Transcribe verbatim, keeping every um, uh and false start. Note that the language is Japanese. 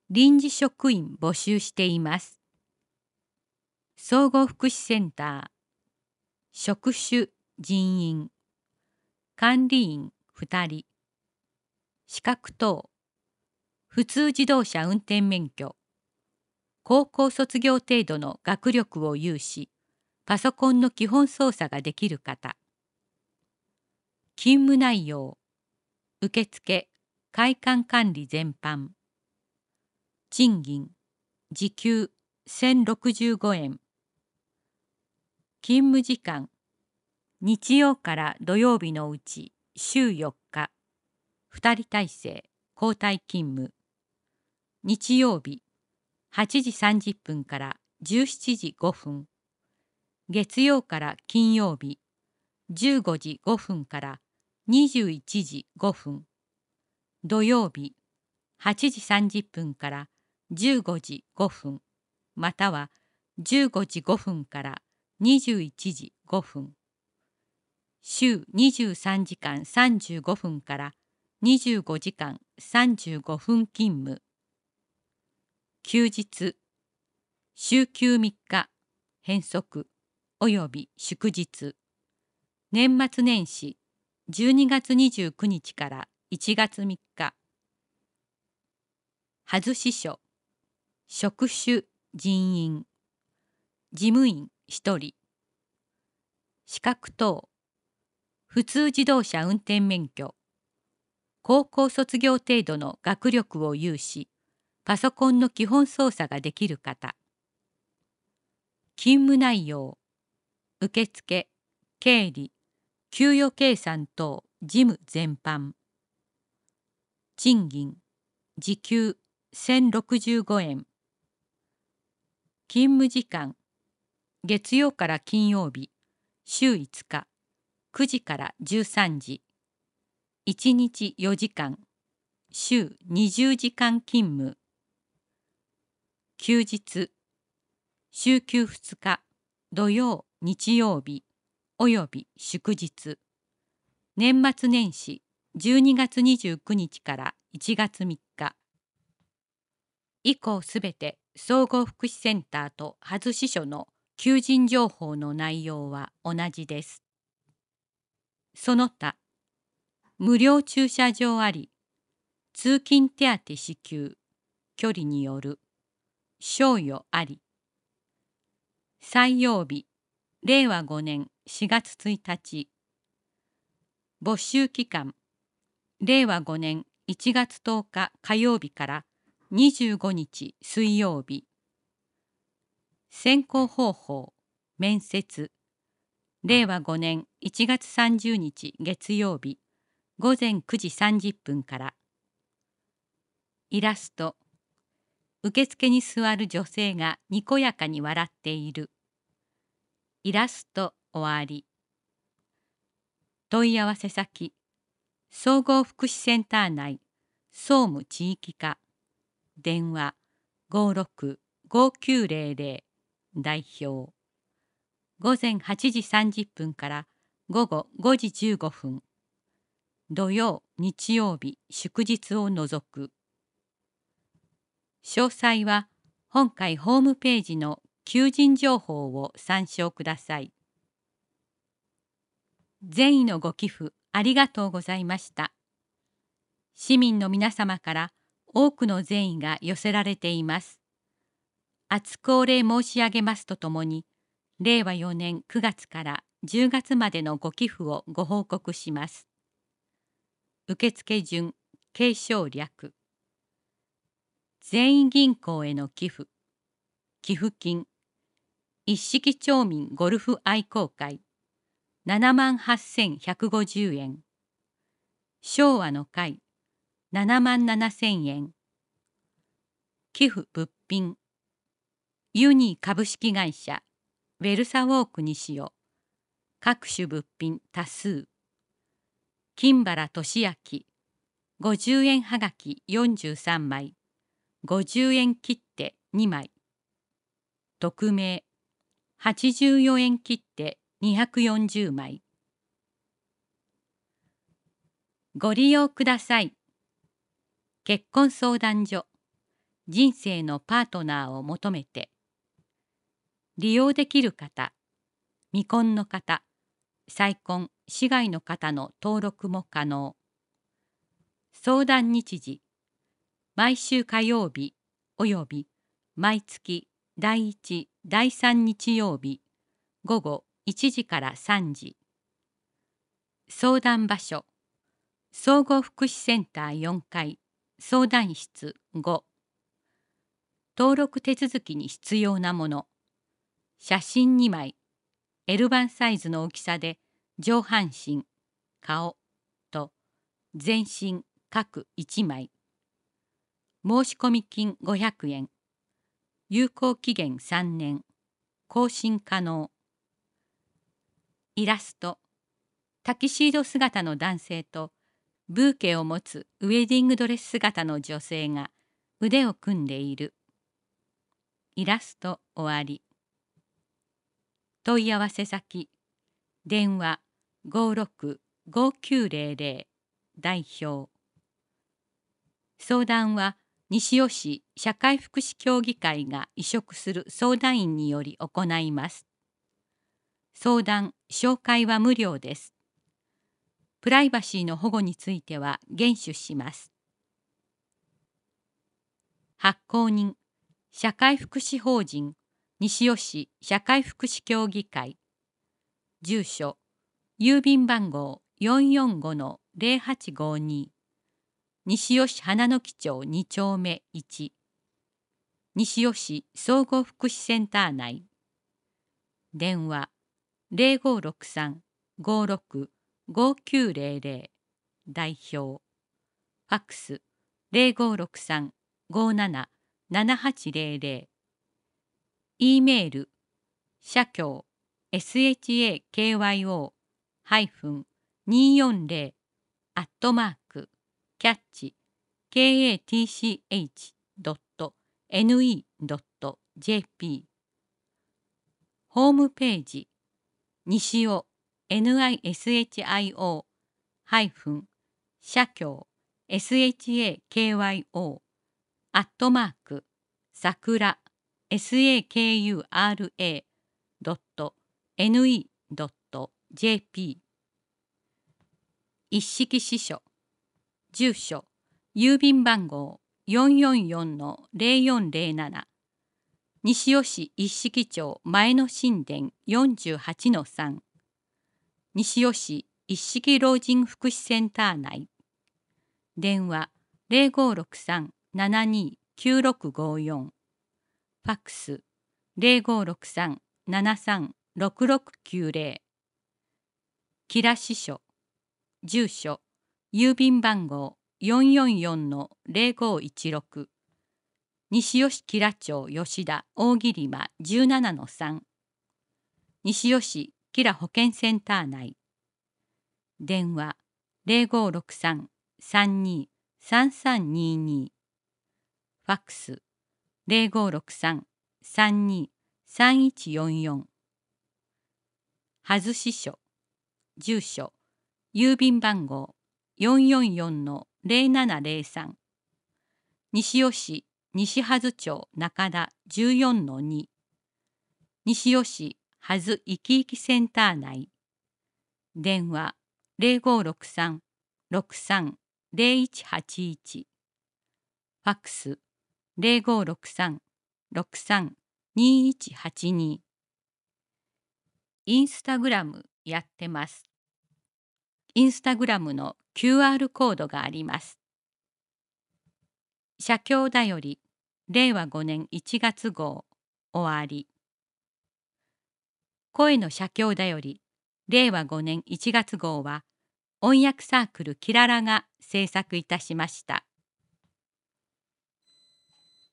臨時職員募集しています。総合福祉センター、職種人員、管理員ふたり、資格等、普通自動車運転免許、高校卒業程度の学力を有し、パソコンの基本操作ができる方。勤務内容、受付、会館管理全般。賃金、時給せんろくじゅうごえん。勤務時間、日曜から土曜日のうち週よっか、ふたり体制、交代勤務。日曜日、はちじさんじゅっぷんからじゅうしちじごふん。月曜から金曜日、じゅうごじごふんからにじゅういちじごふん。土曜日、はちじさんじゅっぷんからじゅうごじごふん、またはじゅうごじごふんからにじゅういちじごふん。週にじゅうさんじかんさんじゅうごふんからにじゅうごじかんさんじゅうごふん勤務。休日、週休みっか、変則、および祝日。年末年始、じゅうにがつにじゅうくにちからいちがつみっか。外し書、職種人員、事務員ひとり。資格等、普通自動車運転免許、高校卒業程度の学力を有し、パソコンの基本操作ができる方。勤務内容、受付、経理、給与計算等事務全般。賃金、時給せんろくじゅうごえん。勤務時間、月曜から金曜日、週いつか、くじからじゅうさんじ。いちにちよじかん、週にじゅうじかん勤務。休日、週休ふつか、土曜、日曜日、および祝日。年末年始、じゅうにがつにじゅうくにちからいちがつみっか。以降すべて総合福祉センターと外し書の求人情報の内容は同じです。その他、無料駐車場あり、通勤手当支給、距離による、賞与あり。採用日、れいわごねんしがつついたち。募集期間、れいわごねんいちがつとおか火曜日からにじゅうごにち水曜日。選考方法、面接、れいわごねんいちがつさんじゅうにち月曜日、ごぜんくじさんじゅっぷんから。イラスト、受付に座る女性がにこやかに笑っている。イラスト終わり。問い合わせ先、総合福祉センター内、総務地域課、電話ごろくごきゅうぜろぜろ、代表。ごぜんはちじさんじゅっぷんからごごごじじゅうごふん。土曜、日曜日、祝日を除く。詳細は本回ホームページの求人情報を参照ください。善意のご寄付ありがとうございました。市民の皆様から多くの善意が寄せられています。厚くお礼申し上げますとともに、れいわよねんくがつからじゅうがつまでのご寄付をご報告します。受付順、継承略。全員銀行への寄付、寄付金、一色町民ゴルフ愛好会、ななまんはっせんひゃくごじゅうえん。昭和の会、ななまんななせんえん。寄付物品、ユニー株式会社、ウェルサウォーク西尾、各種物品多数。金原俊明、ごじゅうえんはがきよんじゅうさんまい、ごじゅうえん切手にまい。匿名、はちじゅうよんえん切手にひゃくよんじゅうまい。ご利用ください。結婚相談所、 人生のパートナーを求めて、利用できる方、未婚の方、再婚、市外の方の登録も可能。相談日時、毎週火曜日および毎月第一、第三日曜日午後いちじからさんじ。相談場所、総合福祉センターよんかい、相談室ご。登録手続きに必要なもの、写真にまい、エル 番サイズの大きさで上半身、顔と全身各いちまい。申込金ごひゃくえん。有効期限さんねん。更新可能。イラスト、タキシード姿の男性とブーケを持つウェディングドレス姿の女性が腕を組んでいる。イラスト終わり。問い合わせ先、電話 ごろくごきゅうぜろぜろ 代表。相談は西尾市社会福祉協議会が委嘱する相談員により行います。相談・紹介は無料です。プライバシーの保護については厳守します。発行人、社会福祉法人西尾市社会福祉協議会。住所、郵便番号 よんよんごのぜろはちごに。西尾市花の木町に丁目いち。西尾市総合福祉センター内。電話ぜろごろくさん ごろくごきゅうぜろぜろ。代表。ファックスぜろごろくさん ごなな ななはちぜろぜろ。E メール、社協 エスエイチエーケーワイオー にーよんぜろ アットマークキャッチ ケーエーティーシーエイチ ドット エヌイー ドット ジェーピー。ホームページ、西尾 ニシオ 社協 エスエイチエーケーワイオー アットマークさくら サクラ ドット エヌイー ドット ジェーピー。一式支所、住所、郵便番号 よんよんよんのぜろよんぜろなな。西尾市一式町前の神殿 よんじゅうはちのさん。西尾市一式老人福祉センター内。電話ぜろごろくさん ななにきゅうろくごよん。ファックスぜろごろくさん ななさんろくろくきゅうぜろ。吉良支所、住所、郵便番号 よんよんよんのぜろごいちろく。西尾市吉良町吉田大桐間じゅうななのさん。西尾市吉良保健センター内。電話ぜろごろくさん さんにさんさんにに。ファックスぜろごろくさん さんにさんいちよんよん。はず支所、住所、郵便番号 よんよんよんのぜろななぜろさん。西尾市西はず町中田じゅうよんのに。西尾市はずいきいきセンター内。電話ぜろごろくさん ろくさん ぜろいちはちいち。ファックスぜろごろくさん ろくさん にいちはちに。インスタグラムやってます。インスタグラムの キューアール コードがあります。社協だよりれいわごねんいちがつ号終わり。声の社協だよりれいわごねんいちがつ号は音訳サークルキララが制作いたしました。